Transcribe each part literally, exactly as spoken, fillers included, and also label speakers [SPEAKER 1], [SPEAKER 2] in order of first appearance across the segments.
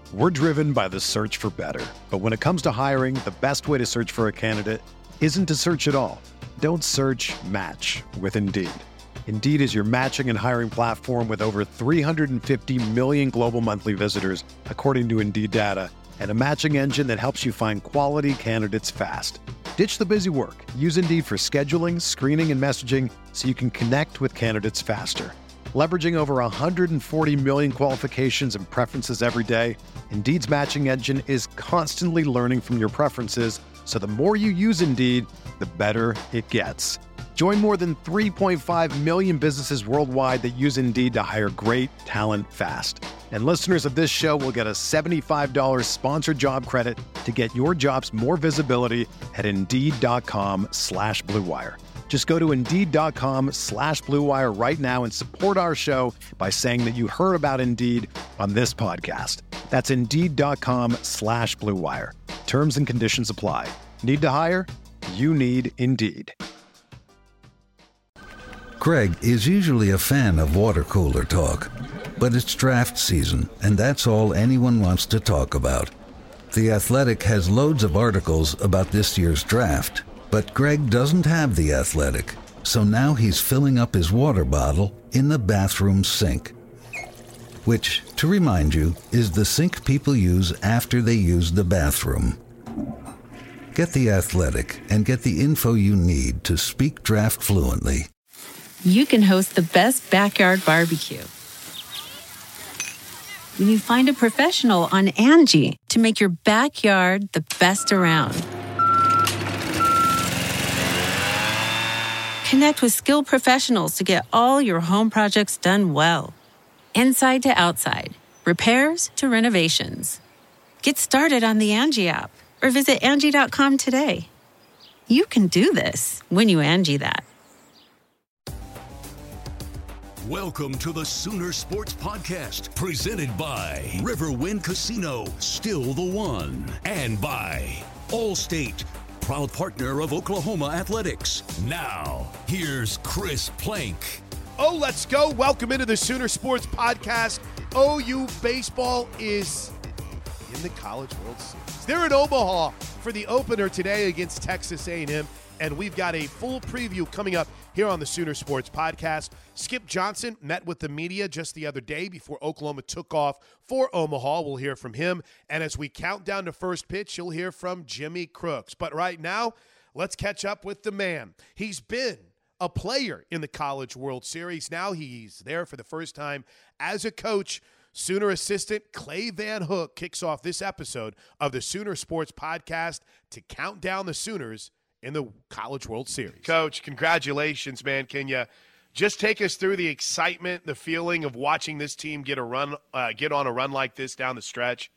[SPEAKER 1] We're driven by the search for better. But when it comes to hiring, the best way to search for a candidate isn't to search at all. Don't search, match with Indeed. Indeed is your matching and hiring platform with over three hundred fifty million global monthly visitors, according to Indeed data, and a matching engine that helps you find quality candidates fast. Ditch the busy work. Use Indeed for scheduling, screening, and messaging so you can connect with candidates faster. Leveraging over one hundred forty million qualifications and preferences every day, Indeed's matching engine is constantly learning from your preferences, so the more you use Indeed, the better it gets. Join more than three point five million businesses worldwide that use Indeed to hire great talent fast. And listeners of this show will get a seventy-five dollars sponsored job credit to get your jobs more visibility at Indeed.com slash Blue Wire. Just go to Indeed.com slash Blue Wire right now and support our show by saying that you heard about Indeed on this podcast. That's Indeed.com slash Blue Wire. Terms and conditions apply. Need to hire? You need Indeed.
[SPEAKER 2] Greg is usually a fan of water cooler talk, but it's draft season, and that's all anyone wants to talk about. The Athletic has loads of articles about this year's draft, but Greg doesn't have The Athletic, so now he's filling up his water bottle in the bathroom sink, which, to remind you, is the sink people use after they use the bathroom. Get The Athletic and get the info you need to speak draft fluently.
[SPEAKER 3] You can host the best backyard barbecue when you find a professional on Angie to make your backyard the best around. Connect with skilled professionals to get all your home projects done well. Inside to outside, repairs to renovations. Get started on the Angie app or visit Angie dot com today. You can do this when you Angie that.
[SPEAKER 4] Welcome to the Sooner Sports Podcast, presented by Riverwind Casino, still the one, and by Allstate, proud partner of Oklahoma Athletics. Now, here's Chris Plank.
[SPEAKER 5] Oh, let's go. Welcome into the Sooner Sports Podcast. O U baseball is in the College World Series. They're in Omaha for the opener today against Texas A and M, and we've got a full preview coming up here on the Sooner Sports Podcast. Skip Johnson met with the media just the other day before Oklahoma took off for Omaha. We'll hear from him. And as we count down to first pitch, you'll hear from Jimmy Crooks. But right now, let's catch up with the man. He's been a player in the College World Series. Now he's there for the first time as a coach. Sooner assistant Clay Van Hook kicks off this episode of the Sooner Sports Podcast to count down the Sooners in the College World Series. Coach, congratulations, man. Can you just take us through the excitement, the feeling of watching this team get a run, uh, get on a run like this down the stretch?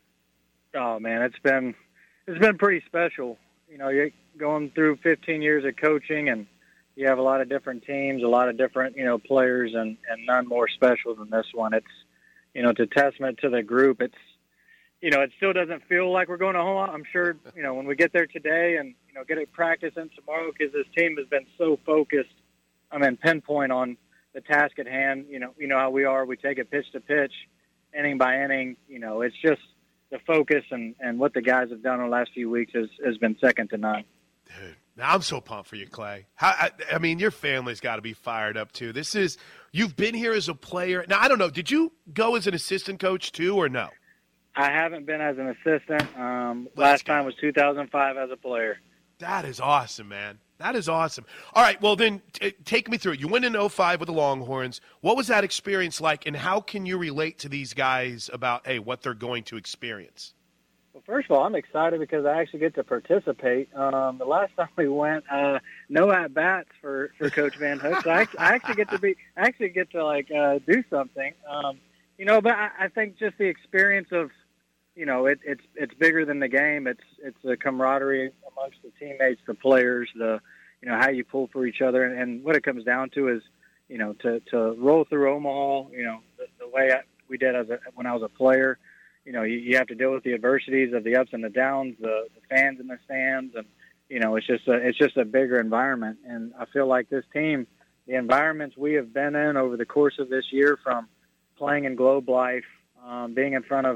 [SPEAKER 6] Oh man, it's been it's been pretty special. You know, you're going through fifteen years of coaching, and you have a lot of different teams, a lot of different you know players, and and none more special than this one. It's you know, it's a testament to the group. It's you know, it still doesn't feel like we're going to home. I'm sure you know when we get there today and. You know, get a practice in tomorrow because this team has been so focused. I mean, pinpoint on the task at hand. You know, you know how we are. We take it pitch to pitch, inning by inning. You know, it's just the focus and, and what the guys have done in the last few weeks has, has been second to none.
[SPEAKER 5] Dude, now I'm so pumped for you, Clay. How, I, I mean, your family's got to be fired up too. This is you've been here as a player. Now I don't know. Did you go as an assistant coach too, or no?
[SPEAKER 6] I haven't been as an assistant. Um, last time was two thousand five as a player.
[SPEAKER 5] That is awesome, man. That is awesome. All right, well, then t- take me through it. You went in oh five with the Longhorns. What was that experience like, and how can you relate to these guys about, hey, what they're going to experience?
[SPEAKER 6] Well, first of all, I'm excited because I actually get to participate. Um, the last time we went, uh, no at-bats for, for Coach Van Hook. So I, I actually get to be, I actually get to, like, uh, do something. Um, you know, but I, I think just the experience of, you know, it, it's it's bigger than the game. It's it's the camaraderie amongst the teammates, the players, the you know how you pull for each other, and, and what it comes down to is, you know, to, to roll through Omaha, you know, the, the way I, we did as a, when I was a player. You know, you, you have to deal with the adversities of the ups and the downs, the, the fans in the stands, and you know, it's just a it's just a bigger environment. And I feel like this team, the environments we have been in over the course of this year, from playing in Globe Life, um, being in front of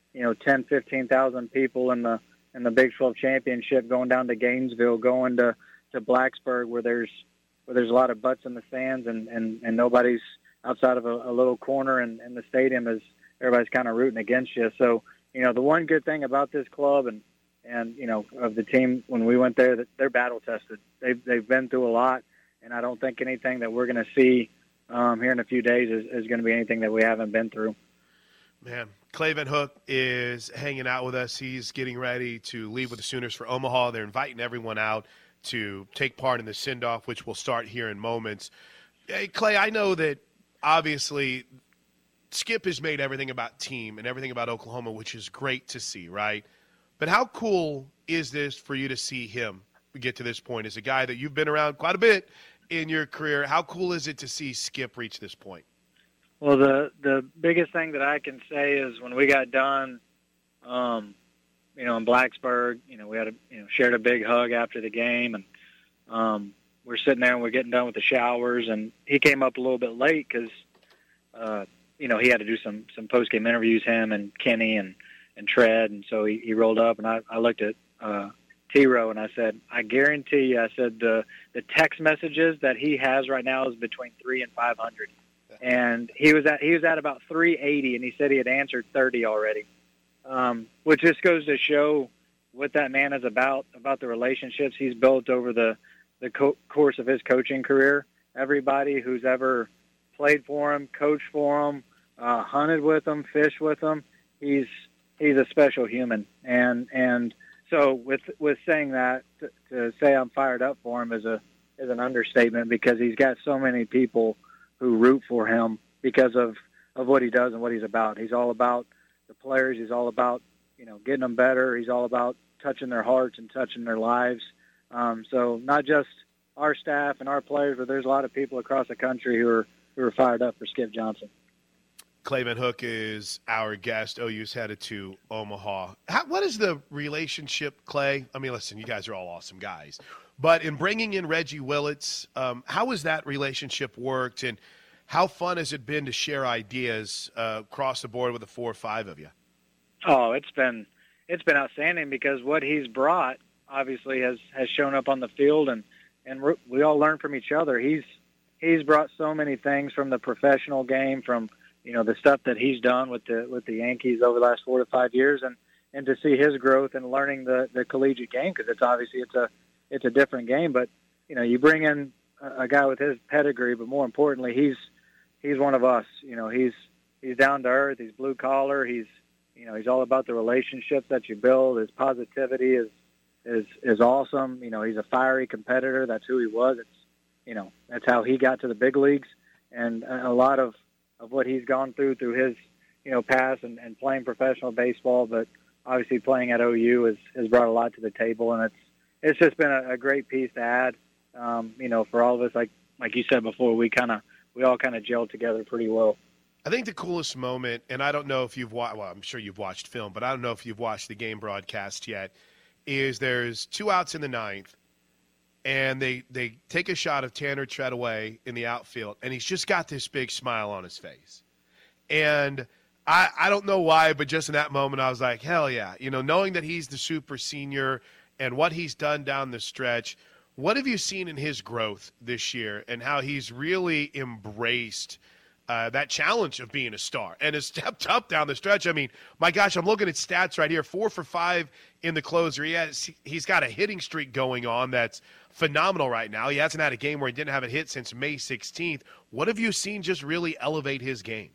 [SPEAKER 6] you know, ten, fifteen thousand people in the in the Big twelve championship, going down to Gainesville, going to, to Blacksburg, where there's where there's a lot of butts in the stands, and, and, and nobody's outside of a, a little corner in, in the stadium, is everybody's kind of rooting against you. So, you know, the one good thing about this club and, and you know, of the team when we went there, that they're battle tested. They've they've been through a lot, and I don't think anything that we're going to see um, here in a few days is, is going to be anything that we haven't been through.
[SPEAKER 5] Man, Clay Van Hook is hanging out with us. He's getting ready to leave with the Sooners for Omaha. They're inviting everyone out to take part in the send-off, which will start here in moments. Hey, Clay, I know that obviously Skip has made everything about team and everything about Oklahoma, which is great to see, right? But how cool is this for you to see him get to this point as a guy that you've been around quite a bit in your career? How cool is it to see Skip reach this point?
[SPEAKER 6] Well, the the biggest thing that I can say is when we got done, um, you know, in Blacksburg, you know, we had a, you know, shared a big hug after the game, and um, we're sitting there and we're getting done with the showers, and he came up a little bit late because, uh, you know, he had to do some some post game interviews, him and Kenny and and Tread, and so he, he rolled up, and I, I looked at uh, T-Row and I said, I guarantee you, I said the the text messages that he has right now is between three and five hundred. And he was at he was at about three eighty, and he said he had answered thirty already, um, which just goes to show what that man is about, about the relationships he's built over the, the co- course of his coaching career. Everybody who's ever played for him, coached for him, uh, hunted with him, fished with him, he's he's a special human. And and so with with saying that, to, to say I'm fired up for him is a is an understatement, because he's got so many people who root for him because of, of what he does and what he's about. He's all about the players. He's all about, you know, getting them better. He's all about touching their hearts and touching their lives. Um, so not just our staff and our players, but there's a lot of people across the country who are who are fired up for Skip Johnson.
[SPEAKER 5] Clay Van Hook is our guest. O U's headed to Omaha. How, what is the relationship, Clay? I mean, listen, you guys are all awesome guys. But in bringing in Reggie Willits, um, how has that relationship worked, and how fun has it been to share ideas uh, across the board with the four or five of you?
[SPEAKER 6] Oh, it's been it's been outstanding, because what he's brought obviously has, has shown up on the field, and, and we all learn from each other. He's he's brought so many things from the professional game, from you know the stuff that he's done with the with the Yankees over the last four to five years, and, and to see his growth and learning the, the collegiate game, because it's obviously it's a it's a different game. But you know, you bring in a, a guy with his pedigree, but more importantly, he's he's one of us. You know, he's he's down to earth. He's blue collar. He's you know he's all about the relationships that you build. His positivity is is is awesome. You know, he's a fiery competitor. That's who he was. It's you know that's how he got to the big leagues, and a lot of of what he's gone through through his you know past and, and playing professional baseball, but obviously playing at O U has has brought a lot to the table, and it's it's just been a, a great piece to add. Um, you know, for all of us, like like you said before, we kind of we all kind of gelled together pretty well.
[SPEAKER 5] I think the coolest moment, and I don't know if you've watched, well, I'm sure you've watched film, but I don't know if you've watched the game broadcast yet, is there's two outs in the ninth, and they, they take a shot of Tanner Treadaway in the outfield, and he's just got this big smile on his face. And I, I don't know why, but just in that moment I was like, hell yeah. You know, knowing that he's the super senior and what he's done down the stretch, what have you seen in his growth this year and how he's really embraced Uh, that challenge of being a star and has stepped up down the stretch? I mean, my gosh, I'm looking at stats right here. Four for five in the closer. He has, he's got a hitting streak going on that's phenomenal right now. He hasn't had a game where he didn't have a hit since May sixteenth. What have you seen just really elevate his game?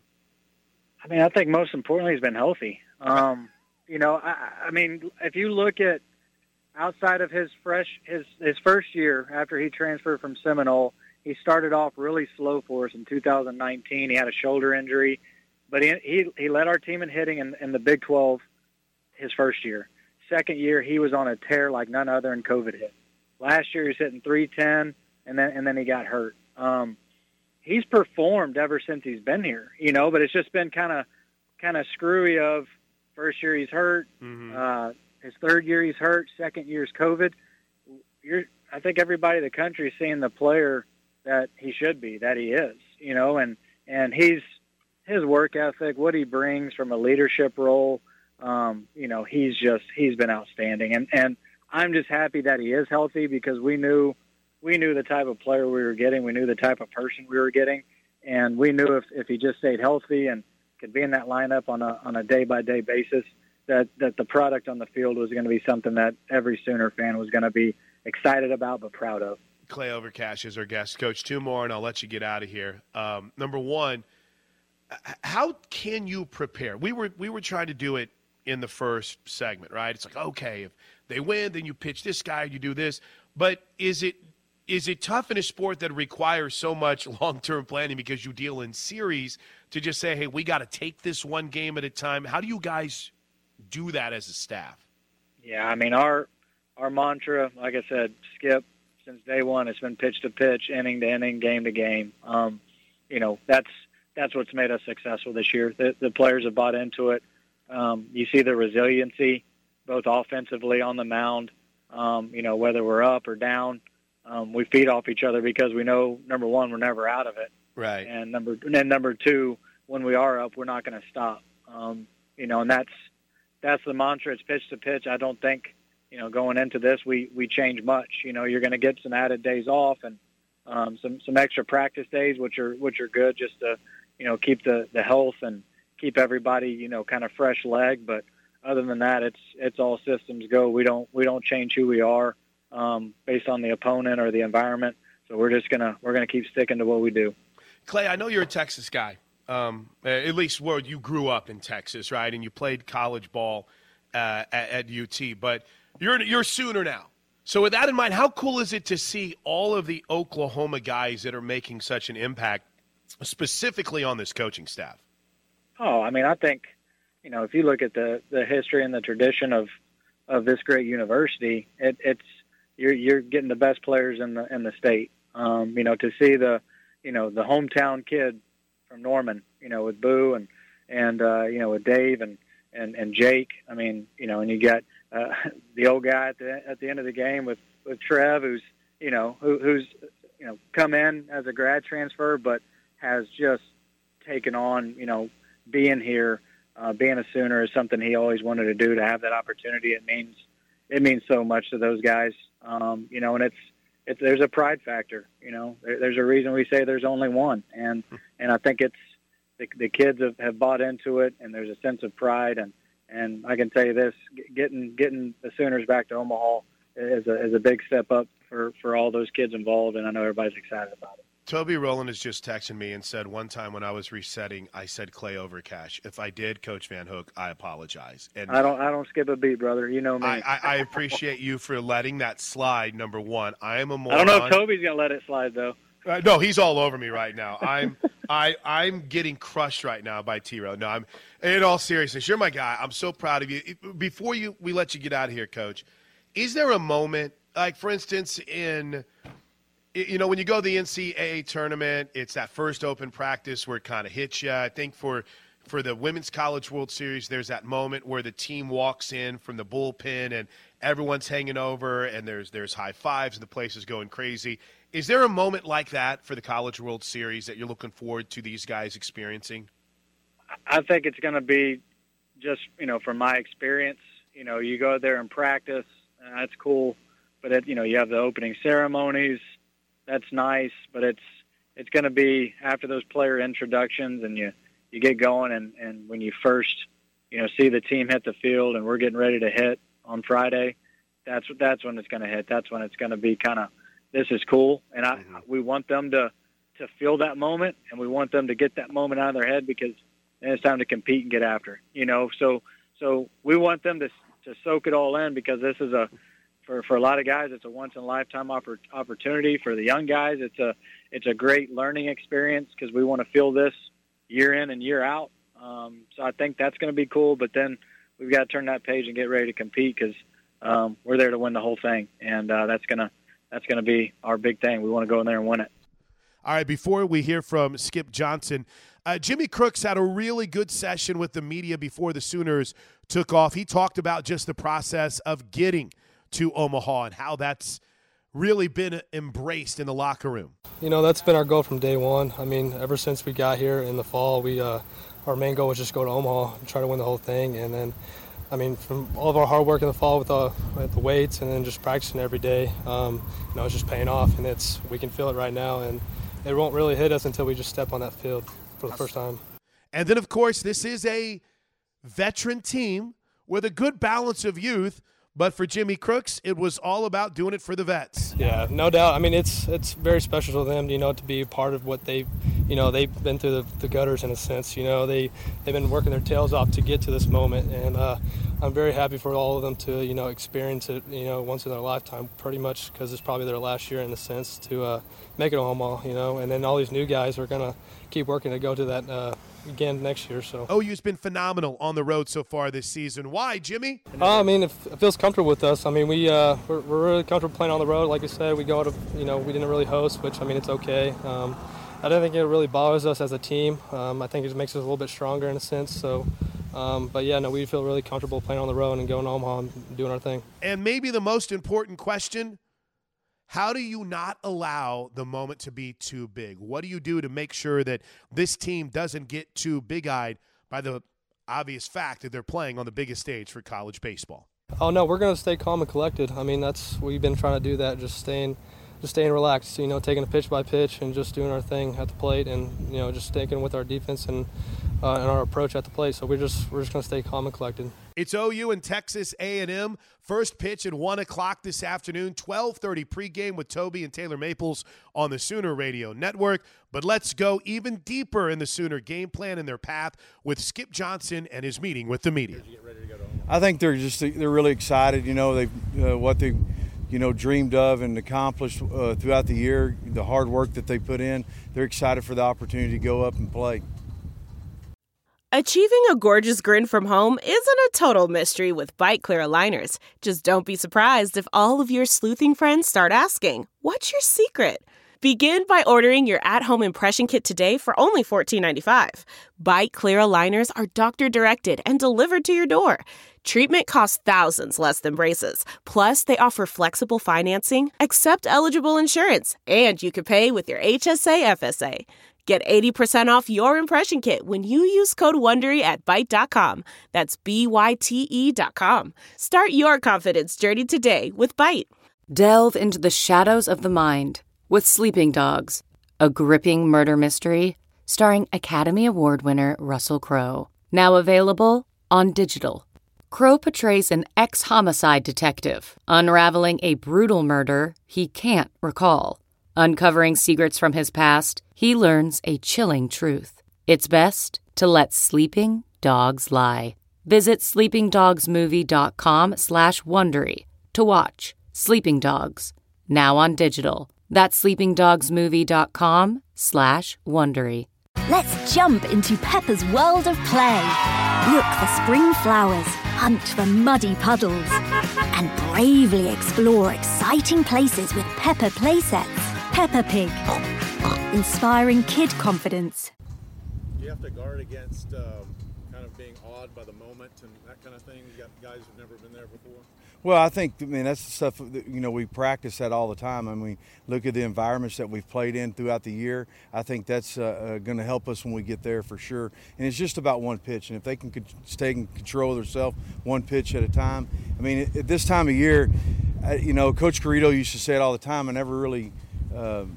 [SPEAKER 6] I mean, I think most importantly, he's been healthy. Um, you know, I, I mean, if you look at outside of his fresh his his first year after he transferred from Seminole, he started off really slow for us in two thousand nineteen. He had a shoulder injury, but he he, he led our team in hitting in, in the Big twelve his first year. Second year, he was on a tear like none other, and COVID hit. Last year, he was hitting three ten, and then and then he got hurt. Um, he's performed ever since he's been here, you know, but it's just been kind of kind of screwy of first year he's hurt, mm-hmm. uh, his third year he's hurt, second year's COVID. You're, I think everybody in the country is seeing the player that he should be, that he is, you know, and, and he's, his work ethic, what he brings from a leadership role, um, you know, he's just he's been outstanding, and and I'm just happy that he is healthy because we knew we knew the type of player we were getting, we knew the type of person we were getting, and we knew if, if he just stayed healthy and could be in that lineup on a on a day by day basis, that that the product on the field was going to be something that every Sooner fan was going to be excited about but proud of.
[SPEAKER 5] Clay Overcash is our guest. Coach, two more, and I'll let you get out of here. Um, number one, how can you prepare? We were we were trying to do it in the first segment, right? It's like, okay, if they win, then you pitch this guy, you do this. But is it is it tough in a sport that requires so much long-term planning because you deal in series to just say, hey, we got to take this one game at a time? How do you guys do that as a staff?
[SPEAKER 6] Yeah, I mean, our our mantra, like I said, Skip, since day one, it's been pitch to pitch, inning to inning, game to game. Um, you know, that's that's what's made us successful this year. The, the players have bought into it. Um, you see the resiliency, both offensively on the mound. Um, you know, whether we're up or down, um, we feed off each other because we know, number one, we're never out of it.
[SPEAKER 5] Right.
[SPEAKER 6] And number and then number two, when we are up, we're not going to stop. Um, you know, and that's that's the mantra. It's pitch to pitch. I don't think, you know, going into this, we, we change much. You know, you're going to get some added days off and um, some some extra practice days, which are which are good just to, you know, keep the, the health and keep everybody, you know, kind of fresh leg. But other than that, it's it's all systems go. We don't we don't change who we are um, based on the opponent or the environment. So we're just gonna we're gonna keep sticking to what we do.
[SPEAKER 5] Clay, I know you're a Texas guy. Um, at least where you grew up in Texas, right? And you played college ball uh, at, at U T, but you're you're a Sooner now. So with that in mind, how cool is it to see all of the Oklahoma guys that are making such an impact, specifically on this coaching staff?
[SPEAKER 6] Oh, I mean, I think, you know, if you look at the, the history and the tradition of, of this great university, it, it's you're you're getting the best players in the in the state. Um, you know, to see the you know the hometown kid from Norman, you know, with Boo and and uh, you know with Dave and, and, and Jake. I mean, you know, and you got uh, the old guy at the at the end of the game with, with Trev, who's you know who, who's you know come in as a grad transfer, but has just taken on you know being here, uh, being a Sooner is something he always wanted to do. To have that opportunity, it means it means so much to those guys, um, you know, and it's. It's, there's a pride factor, you know. There, there's a reason we say there's only one, and and I think it's the, the kids have, have bought into it, and there's a sense of pride, and, and I can tell you this: getting getting the Sooners back to Omaha is a is a big step up for, for all those kids involved, and I know everybody's excited about it.
[SPEAKER 5] Toby Rowland has just texted me and said one time when I was resetting, I said Clay Overcash. If I did, Coach Van Hook, I apologize. And
[SPEAKER 6] I don't I don't skip a beat, brother. You know me.
[SPEAKER 5] I, I, I appreciate you for letting that slide, number one. I am a moron.
[SPEAKER 6] I don't know if Toby's going to let it slide, though.
[SPEAKER 5] Uh, no, he's all over me right now. I'm I, I'm getting crushed right now by T-Row. No, I'm in all seriousness. You're my guy. I'm so proud of you. Before you we let you get out of here, Coach, is there a moment, like, for instance, in – you know, when you go to the N C double A tournament, it's that first open practice where it kind of hits you. I think for for the Women's College World Series, there's that moment where the team walks in from the bullpen and everyone's hanging over and there's there's high fives and the place is going crazy. Is there a moment like that for the College World Series that you're looking forward to these guys experiencing?
[SPEAKER 6] I think it's going to be just, you know, from my experience, you know, you go there and practice, and that's cool. But, it, you know, you have the opening ceremonies. That's nice, but it's it's going to be after those player introductions and you, you get going and, and when you first, you know, see the team hit the field and we're getting ready to hit on Friday, that's that's when it's going to hit. That's when it's going to be kind of, this is cool. And I mm-hmm. we want them to, to feel that moment, and we want them to get that moment out of their head because then it's time to compete and get after, you know. So so we want them to to soak it all in because this is a, For, for a lot of guys, it's a once-in-a-lifetime oppor- opportunity. For the young guys, it's a it's a great learning experience because we want to feel this year in and year out. Um, so I think that's going to be cool. But then we've got to turn that page and get ready to compete because um, we're there to win the whole thing, and uh, that's gonna that's gonna be our big thing. We want to go in there and win it.
[SPEAKER 5] All right, before we hear from Skip Johnson, uh, Jimmy Crooks had a really good session with the media before the Sooners took off. He talked about just the process of getting to Omaha and how that's really been embraced in the locker room.
[SPEAKER 7] You know, that's been our goal from day one. I mean, ever since we got here in the fall, we uh, our main goal was just go to Omaha and try to win the whole thing. And then I mean, from all of our hard work in the fall with, uh, with the weights and then just practicing every day, um, you know, it's just paying off, and it's we can feel it right now, and it won't really hit us until we just step on that field for the first time.
[SPEAKER 5] And then, of course, this is a veteran team with a good balance of youth. But for Jimmy Crooks, it was all about doing it for the vets.
[SPEAKER 7] Yeah, no doubt. I mean, it's it's very special to them, you know, to be a part of what they, you know, they've been through the, the gutters in a sense. You know, they they've been working their tails off to get to this moment, and uh, I'm very happy for all of them to, you know, experience it, you know, once in their lifetime, pretty much, because it's probably their last year in a sense to uh, make it a Omaha, you know, and then all these new guys are gonna keep working to go to that. Uh, again next year. So
[SPEAKER 5] O U's been phenomenal on the road so far this season. Why, Jimmy?
[SPEAKER 7] Uh, I mean, it, it feels comfortable with us. I mean, we uh, we're, we're really comfortable playing on the road. Like I said, we go to, you know, we didn't really host, which I mean, it's okay. Um, I don't think it really bothers us as a team. Um, I think it makes us a little bit stronger in a sense. So, um, but yeah, no, we feel really comfortable playing on the road and going to Omaha and doing our thing.
[SPEAKER 5] And maybe the most important question: how do you not allow the moment to be too big? What do you do to make sure that this team doesn't get too big-eyed by the obvious fact that they're playing on the biggest stage for college baseball?
[SPEAKER 7] Oh, no, we're going to stay calm and collected. I mean, that's we've been trying to do that, just staying just staying relaxed, you know, taking it pitch by pitch and just doing our thing at the plate and, you know, just sticking with our defense and, uh, and our approach at the plate. So we're just we're just going to stay calm and collected.
[SPEAKER 5] It's O U and Texas A and M. First pitch at one o'clock this afternoon, twelve thirty pregame with Toby and Taylor Maples on the Sooner Radio Network. But let's go even deeper in the Sooner game plan and their path with Skip Johnson and his meeting with the media.
[SPEAKER 8] I think they're just they're really excited. You know, they uh, what they you know dreamed of and accomplished uh, throughout the year, the hard work that they put in. They're excited for the opportunity to go up and play.
[SPEAKER 9] Achieving a gorgeous grin from home isn't a total mystery with Bite Clear aligners. Just don't be surprised if all of your sleuthing friends start asking, "What's your secret?" Begin by ordering your at-home impression kit today for only fourteen ninety-five. Bite Clear aligners are doctor-directed and delivered to your door. Treatment costs thousands less than braces. Plus, they offer flexible financing, accept eligible insurance, and you can pay with your H S A F S A. Get eighty percent off your impression kit when you use code WONDERY at Byte dot com. That's B Y T E dot com. Start your confidence journey today with Byte.
[SPEAKER 10] Delve into the shadows of the mind with Sleeping Dogs, a gripping murder mystery starring Academy Award winner Russell Crowe. Now available on digital. Crowe portrays an ex-homicide detective unraveling a brutal murder he can't recall. Uncovering secrets from his past, he learns a chilling truth. It's best to let sleeping dogs lie. Visit sleepingdogsmovie.com slash Wondery to watch Sleeping Dogs, now on digital. That's sleepingdogsmovie.com slash Wondery.
[SPEAKER 11] Let's jump into Peppa's world of play. Look for spring flowers, hunt for muddy puddles, and bravely explore exciting places with Peppa playsets. Peppa Pig, inspiring kid confidence.
[SPEAKER 12] Do you have to guard against um, kind of being awed by the moment and that kind of thing? You got guys who've never been there before?
[SPEAKER 8] Well, I think, I mean, that's the stuff that, you know, we practice that all the time. I mean, look at the environments that we've played in throughout the year. I think that's uh, uh, going to help us when we get there for sure. And it's just about one pitch. And if they can co- stay in control of themselves one pitch at a time. I mean, at this time of year, uh, you know, Coach Carrito used to say it all the time. I never really uh,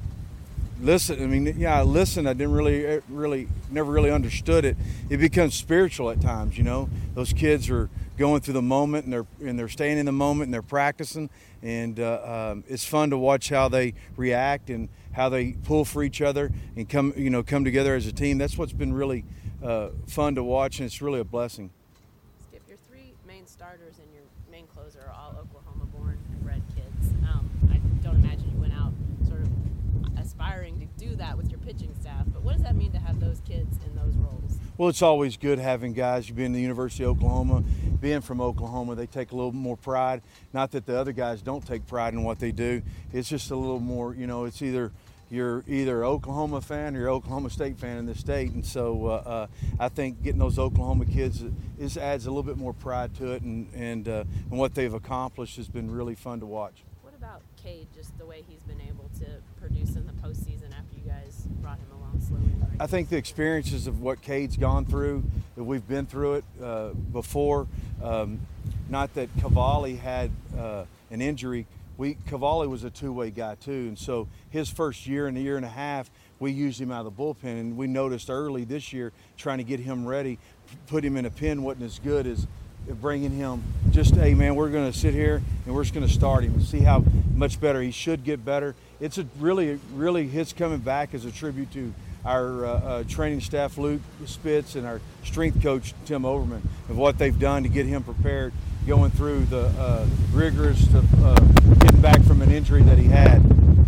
[SPEAKER 8] listen. I mean, yeah, I listened. I didn't really, really, never really understood it. It becomes spiritual at times, you know. Those kids are going through the moment, and they're and they're staying in the moment, and they're practicing, and uh, um, it's fun to watch how they react and how they pull for each other and come, you know, come together as a team. That's what's been really uh, fun to watch, and it's really a blessing.
[SPEAKER 13] Skip, your three main starters and your main closer are all Oklahoma-born and bred kids. Um, I don't imagine you went out sort of aspiring to do that with your pitching staff, but what does that mean to have those kids in those roles?
[SPEAKER 8] Well, it's always good having guys. You've been to the University of Oklahoma. Being from Oklahoma, they take a little more pride. Not that the other guys don't take pride in what they do. It's just a little more, you know, it's either you're either an Oklahoma fan or you're an Oklahoma State fan in this state. And so uh, uh, I think getting those Oklahoma kids is adds a little bit more pride to it, and, and, uh, and what they've accomplished has been really fun to watch.
[SPEAKER 13] What about Cade, just the way he's been able to produce in the postseason after you guys brought him along slowly?
[SPEAKER 8] I think the experiences of what Cade's gone through, that we've been through it uh, before, Um, not that Cavalli had uh, an injury. We Cavalli was a two-way guy too, and so his first year and a year and a half, we used him out of the bullpen, and we noticed early this year trying to get him ready, put him in a pen wasn't as good as bringing him just, hey man, we're going to sit here and we're just going to start him and see how much better he should get better. It's a really, really his coming back is a tribute to our uh, uh, training staff, Luke Spitz, and our strength coach, Tim Overman, of what they've done to get him prepared going through the uh, rigorous of uh, getting back from an injury that he had.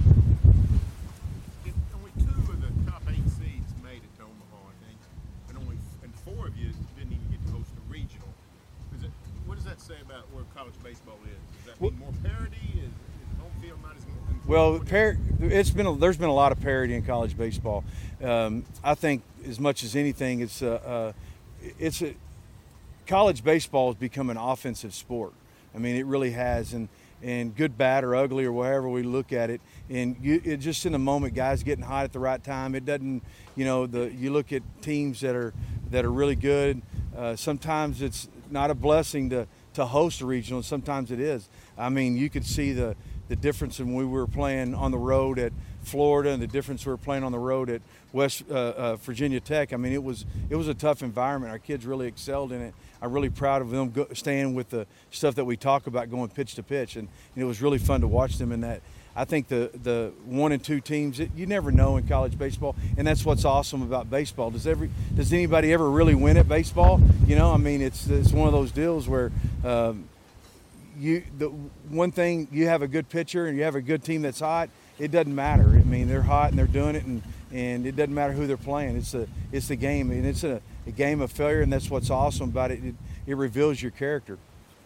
[SPEAKER 12] Only two of the top eight seeds made it to Omaha, I think, and only and four of you didn't even get to host a regional. Is it, what does that say about where college baseball is? Does that mean more parity? Is, is home field not as important?
[SPEAKER 8] Well, par- it's been a, there's been a lot of parity in college baseball. Um, I think as much as anything, it's a, uh, it's a college baseball has become an offensive sport. I mean, it really has, and and good, bad, or ugly, or wherever we look at it, and you, it just in a moment, guys getting hot at the right time. It doesn't, you know, the you look at teams that are that are really good. Uh, sometimes it's not a blessing to to host a regional, and sometimes it is. I mean, you could see the the difference in when we were playing on the road at Florida and the difference we were playing on the road at West uh, uh, Virginia Tech. I mean, it was it was a tough environment. Our kids really excelled in it. I'm really proud of them go, staying with the stuff that we talk about, going pitch to pitch, and, and it was really fun to watch them in that. I think the the one and two teams, it, you never know in college baseball, and that's what's awesome about baseball. Does every does anybody ever really win at baseball? You know, I mean, it's it's one of those deals where. Um, You, the one thing, you have a good pitcher and you have a good team that's hot, it doesn't matter. I mean, they're hot and they're doing it, and, and it doesn't matter who they're playing. It's a it's the game, and it's a, a game of failure, and that's what's awesome about it. It, it reveals your character.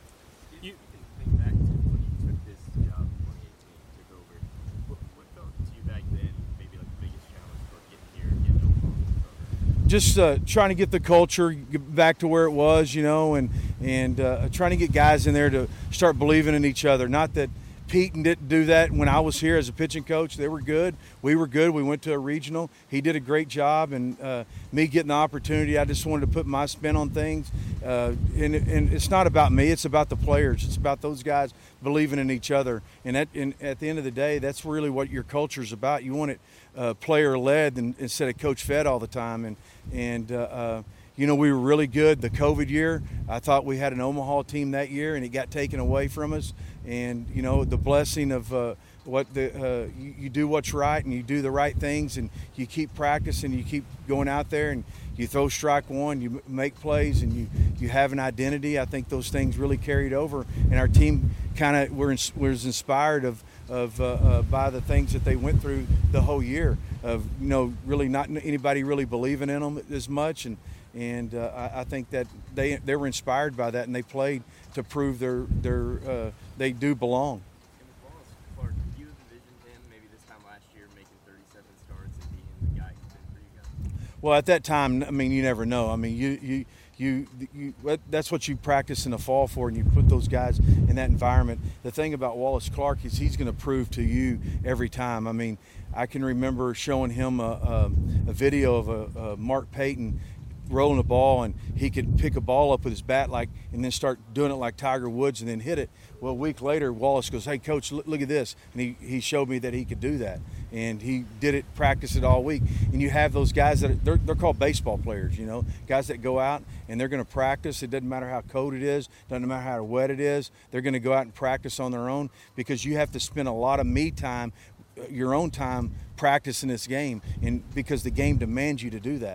[SPEAKER 14] You think back to when you took this job in twenty eighteen, took over. What, what felt to you back then, maybe like the biggest challenge for getting here, getting Omaha?
[SPEAKER 8] Just uh, trying to get the culture back to where it was, you know, and and uh, trying to get guys in there to start believing in each other. Not that Pete didn't do that when I was here as a pitching coach. They were good. We were good. We went to a regional. He did a great job, and uh, me getting the opportunity, I just wanted to put my spin on things. Uh, and, and it's not about me. It's about the players. It's about those guys believing in each other. And at, and at the end of the day, that's really what your culture is about. You want it uh, player-led instead of coach-fed all the time. And, and uh, uh, you know, we were really good the COVID year. I thought we had an Omaha team that year, and it got taken away from us. And, you know, the blessing of uh, what the uh, you, you do what's right, and you do the right things, and you keep practicing, you keep going out there, and you throw strike one, you make plays, and you, you have an identity. I think those things really carried over, and our team kind of was inspired of, of uh, uh, by the things that they went through the whole year of, you know, really not anybody really believing in them as much. And And uh, I, I think that they they were inspired by that, and they played to prove their their uh, they do belong.
[SPEAKER 14] And with Wallace Clark, did you envision him maybe this time last year making thirty-seven starts and being the guy he's been for you guys?
[SPEAKER 8] Well, at that time, I mean, you never know. I mean, you you you, you that's what you practice in the fall for, and you put those guys in that environment. The thing about Wallace Clark is he's going to prove to you every time. I mean, I can remember showing him a, a, a video of a, a Mark Payton rolling a ball, and he could pick a ball up with his bat like, and then start doing it like Tiger Woods and then hit it. Well, a week later, Wallace goes, "Hey, coach, look, look at this," and he, he showed me that he could do that, and he did it, practice it all week. And you have those guys that are, they're, they're called baseball players, you know, guys that go out and they're going to practice. It doesn't matter how cold it is, doesn't matter how wet it is. They're going to go out and practice on their own, because you have to spend a lot of me time, your own time, practicing this game, and because the game demands you to do that.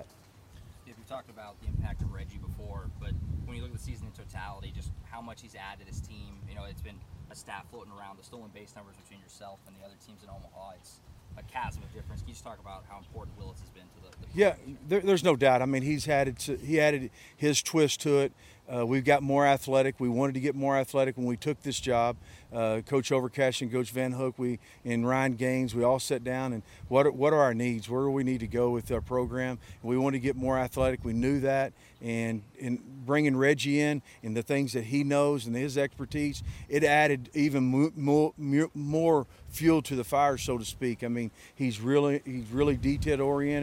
[SPEAKER 15] Talked about the impact of Reggie before, but when you look at the season in totality, just how much he's added his team, you know, it's been a stat floating around, the stolen base numbers between yourself and the other teams in Omaha, it's a chasm of difference. Can you just talk about how important Willis has been to the, the
[SPEAKER 8] yeah, there, there's no doubt. I mean, he's added to, he added his twist to it. Uh, we've got more athletic. We wanted to get more athletic when we took this job. Uh, Coach Overcash and Coach Van Hook, we and Ryan Gaines, we all sat down and what are, what are our needs? Where do we need to go with our program? And we wanted to get more athletic. We knew that, and in bringing Reggie in and the things that he knows and his expertise, it added even more, more fuel to the fire, so to speak. I mean, he's really he's really detail oriented.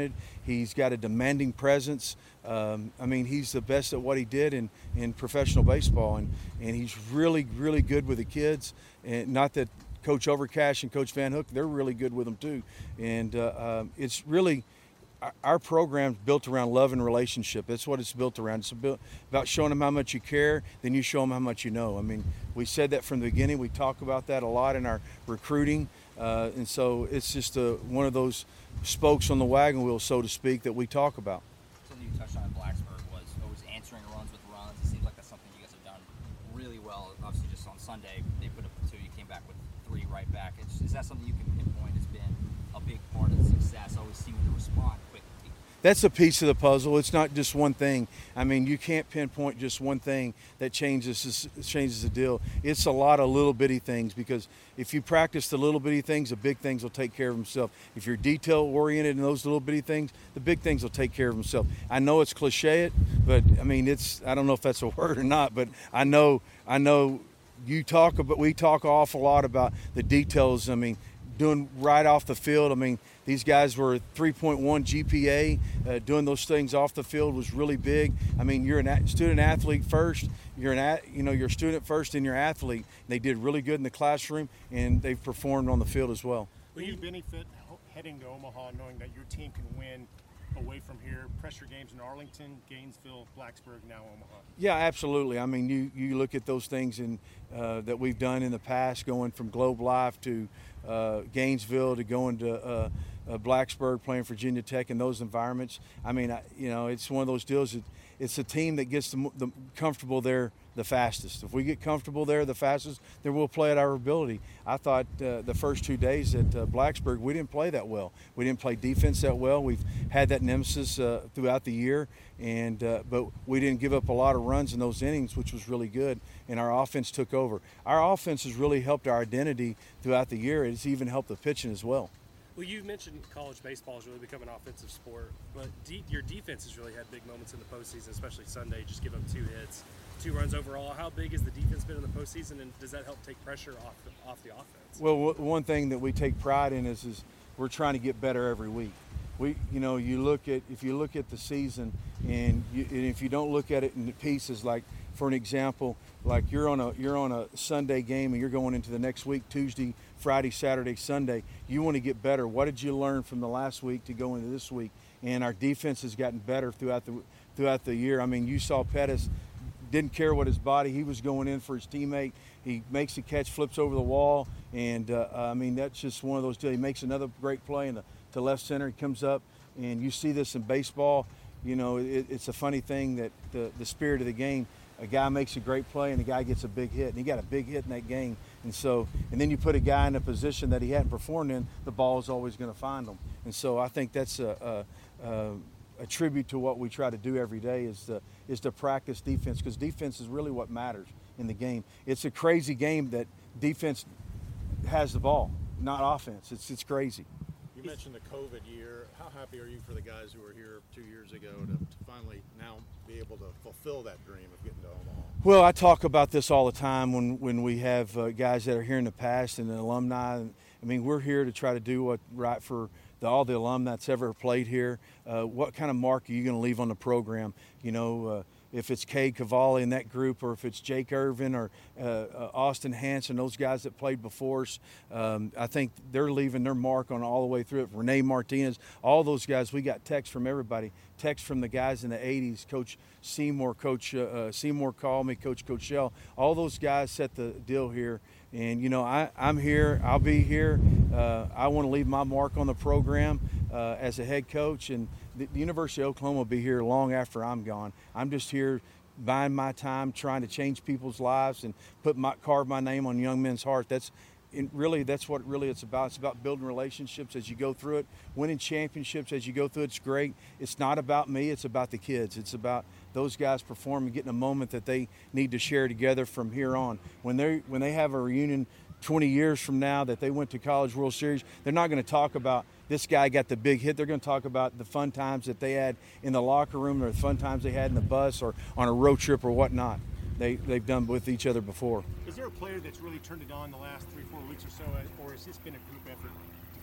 [SPEAKER 8] He's got a demanding presence. Um, I mean, he's the best at what he did in, in professional baseball, and, and he's really, really good with the kids. And not that Coach Overcash and Coach Van Hook, they're really good with them too. And uh, uh, it's really, our program's built around love and relationship. That's what it's built around. It's about showing them how much you care, then you show them how much you know. I mean, we said that from the beginning. We talk about that a lot in our recruiting. Uh, and so it's just a, one of those spokes on the wagon wheel, so to speak, that we talk about.
[SPEAKER 15] Something you touched on in Blacksburg was always answering runs with runs. It seems like that's something you guys have done really well. Obviously, just on Sunday, they put up two. You came back with three right back. It's, is that something you can pinpoint has been a big part of the success, always seeming to respond quickly?
[SPEAKER 8] That's a piece of the puzzle. It's not just one thing. I mean, you can't pinpoint just one thing that changes changes the deal. It's a lot of little bitty things, because if you practice the little bitty things, the big things will take care of themselves. If you're detail oriented in those little bitty things, the big things will take care of themselves. I know it's cliche, but I mean, it's, I don't know if that's a word or not, but I know I know you talk about, we talk an awful lot about the details. I mean, doing right off the field. I mean, these guys were three point one G P A. Uh, doing those things off the field was really big. I mean, you're a student athlete first. You're an at, you know, you're a student first, and you're an athlete. They did really good in the classroom, and they've performed on the field as well.
[SPEAKER 12] Will you benefit heading to Omaha, knowing that your team can win away from here? Pressure games in Arlington, Gainesville, Blacksburg, now Omaha. Yeah, absolutely. I mean, you you look at those things in uh, that we've done in the past, going from Globe Life to uh, Gainesville to going to uh, uh, Blacksburg, playing Virginia Tech in those environments. I mean, I, you know, it's one of those deals that it's a team that gets the, the comfortable there the fastest. If we get comfortable there the fastest, then we'll play at our ability. I thought uh, the first two days at uh, Blacksburg, we didn't play that well. We didn't play defense that well. We've had that nemesis uh, throughout the year, and uh, but we didn't give up a lot of runs in those innings, which was really good, and our offense took over. Our offense has really helped our identity throughout the year. It's even helped the pitching as well.
[SPEAKER 16] Well, you mentioned college baseball has really become an offensive sport, but de- your defense has really had big moments in the postseason, especially Sunday, just give up two hits, two runs overall. How big has the defense been in the postseason, and does that help take pressure off the, off the offense?
[SPEAKER 8] Well, w- one thing that we take pride in is, is we're trying to get better every week. We, you know, you look at, if you look at the season, and, you, and if you don't look at it in pieces, like, for an example, like you're on a you're on a Sunday game and you're going into the next week, Tuesday, Friday, Saturday, Sunday. You want to get better. What did you learn from the last week to go into this week? And our defense has gotten better throughout the throughout the year. I mean, you saw Pettis didn't care what his body. He was going in for his teammate. He makes the catch, flips over the wall, and uh, I mean, that's just one of those deals. He makes another great play in the to left center. He comes up, and you see this in baseball. You know, it, it's a funny thing that the the spirit of the game. A guy makes a great play and a guy gets a big hit, and he got a big hit in that game. And so, and then you put a guy in a position that he hadn't performed in, the ball is always going to find him. And so I think that's a, a, a, a tribute to what we try to do every day is to, is to practice defense, because defense is really what matters in the game. It's a crazy game that defense has the ball, not offense. It's, it's crazy.
[SPEAKER 12] You mentioned the COVID year. How happy are you for the guys who were here two years ago to, to finally now be able to fulfill that dream of getting to Omaha?
[SPEAKER 8] Well, I talk about this all the time when, when we have uh, guys that are here in the past and the alumni. I mean, we're here to try to do what's right for the, all the alumni that's ever played here. Uh, what kind of mark are you going to leave on the program? You know, uh, if it's Cade Cavalli in that group, or if it's Jake Irvin or uh, uh, Austin Hanson, those guys that played before us, um, I think they're leaving their mark on all the way through it. Renee Martinez, all those guys, we got texts from everybody. Texts from the guys in the eighties, Coach Seymour, Coach uh, uh, Seymour called me, Coach Coachell. All those guys set the deal here. And, you know, I, I'm here. I'll be here. Uh, I want to leave my mark on the program uh, as a head coach. And the, the University of Oklahoma will be here long after I'm gone. I'm just here buying my time, trying to change people's lives and put my carve my name on young men's heart. That's and really that's what really it's about. It's about building relationships as you go through it, winning championships as you go through it. It's great. It's not about me. It's about the kids. It's about those guys performing, getting a moment that they need to share together from here on. When they when they have a reunion twenty years from now that they went to College World Series, they're not going to talk about this guy got the big hit. They're going to talk about the fun times that they had in the locker room, or the fun times they had in the bus or on a road trip or whatnot. They, they've done with each other before.
[SPEAKER 12] Is there a player that's really turned it on the last three, four weeks or so, or has this been a group effort to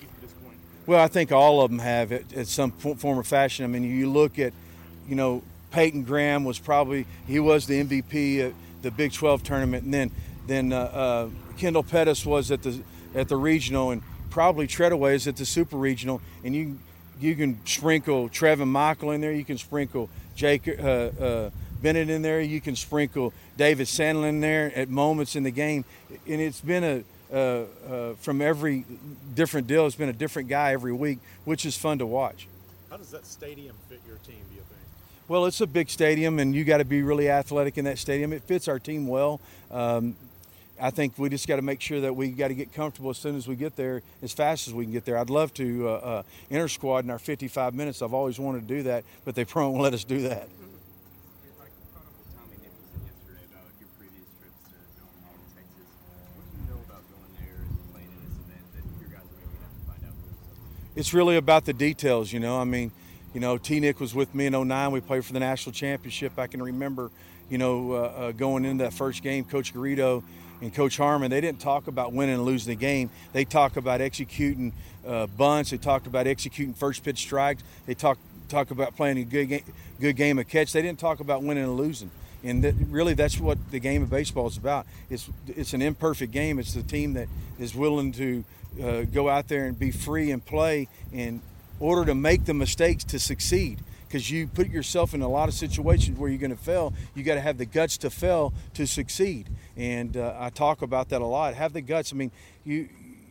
[SPEAKER 12] get to this point?
[SPEAKER 8] Well, I think all of them have at, at some form or fashion. I mean, you look at, you know, Peyton Graham was probably, he was the M V P at the Big twelve tournament, and then then uh, uh, Kendall Pettis was at the at the regional, and probably Treadaway is at the super regional, and you you can sprinkle Trevin Michael in there, you can sprinkle Jake uh, uh, Bennett in there, you can sprinkle David Sandlin in there at moments in the game, and it's been a uh, uh, from every different deal. It's been a different guy every week, which is fun to watch.
[SPEAKER 12] How does that stadium fit your team, do you think?
[SPEAKER 8] Well, it's a big stadium, and you got to be really athletic in that stadium. It fits our team well. Um, I think we just got to make sure that we got to get comfortable as soon as we get there, as fast as we can get there. I'd love to uh, uh, inter squad in our fifty-five minutes. I've always wanted to do that, but they probably won't let us do that. It's really about the details, you know. I mean, you know, T-Nick was with me in oh nine. We played for the national championship. I can remember, you know, uh, uh, going into that first game, Coach Garrido and Coach Harmon, they didn't talk about winning and losing the game. They talk about executing uh, bunts. They talked about executing first pitch strikes. They talk talk about playing a good game, good game of catch. They didn't talk about winning and losing. And that, really, that's what the game of baseball is about. It's it's an imperfect game. It's the team that is willing to uh, go out there and be free and play in order to make the mistakes to succeed. Because you put yourself in a lot of situations where you're going to fail. You got to have the guts to fail to succeed. And uh, I talk about that a lot. Have the guts. I mean, you.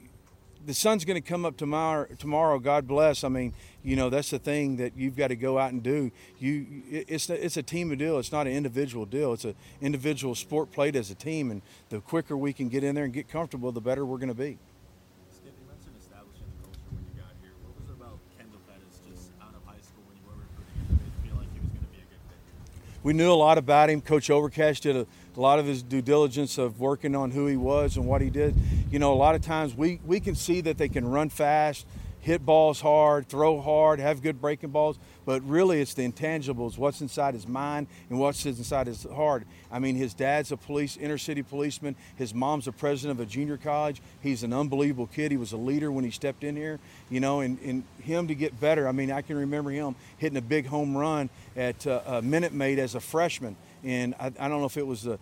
[SPEAKER 8] The sun's going to come up tomorrow. Tomorrow, God bless. I mean, you know, that's the thing that you've got to go out and do. You, it's a, it's a team deal. It's not an individual deal. It's an individual sport played as a team. And the quicker we can get in there and get comfortable, the better we're going to be.
[SPEAKER 14] Skip, you mentioned establishing the culture when you got here. What was it about Kendall Pettis just out of high school when you were recruiting him? Did you feel like he was going to be a good fit?
[SPEAKER 8] We knew a lot about him. Coach Overcash did a, a lot of his due diligence of working on who he was and what he did. You know, a lot of times we, we can see that they can run fast, hit balls hard, throw hard, have good breaking balls, but really it's the intangibles, what's inside his mind and what's inside his heart. I mean, his dad's a police, inner city policeman. His mom's a president of a junior college. He's an unbelievable kid. He was a leader when he stepped in here, you know, and, and him to get better. I mean, I can remember him hitting a big home run at uh, uh, Minute Maid as a freshman. And I, I don't know if it was the,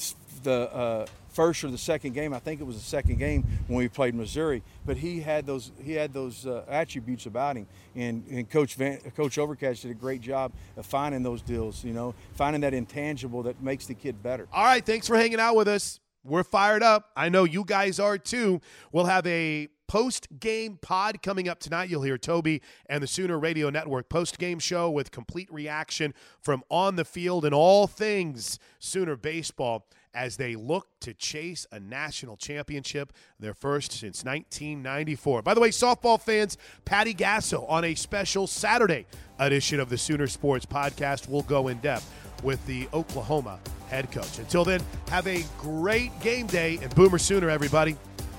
[SPEAKER 8] the uh, first or the second game. I think it was the second game when we played Missouri. But he had those he had those uh, attributes about him. And, and Coach Van, Coach Overcash did a great job of finding those deals, you know, finding that intangible that makes the kid better.
[SPEAKER 5] All right, thanks for hanging out with us. We're fired up. I know you guys are too. We'll have a post-game pod coming up tonight. You'll hear Toby and the Sooner Radio Network post-game show with complete reaction from on the field and all things Sooner baseball as they look to chase a national championship, their first since nineteen ninety-four. By the way, softball fans, Patty Gasso on a special Saturday edition of the Sooner Sports Podcast will go in depth with the Oklahoma head coach. Until then, have a great game day and Boomer Sooner, everybody.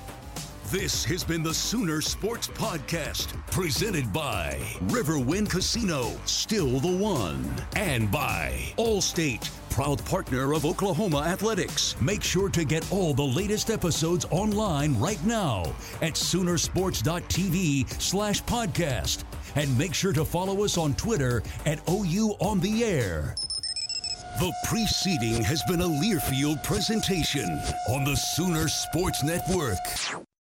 [SPEAKER 4] This has been the Sooner Sports Podcast, presented by Riverwind Casino, still the one, and by Allstate, proud partner of Oklahoma Athletics. Make sure to get all the latest episodes online right now at Soonersports.tv slash podcast. And make sure to follow us on Twitter at O U On The Air. The preceding has been a Learfield presentation on the Sooner Sports Network.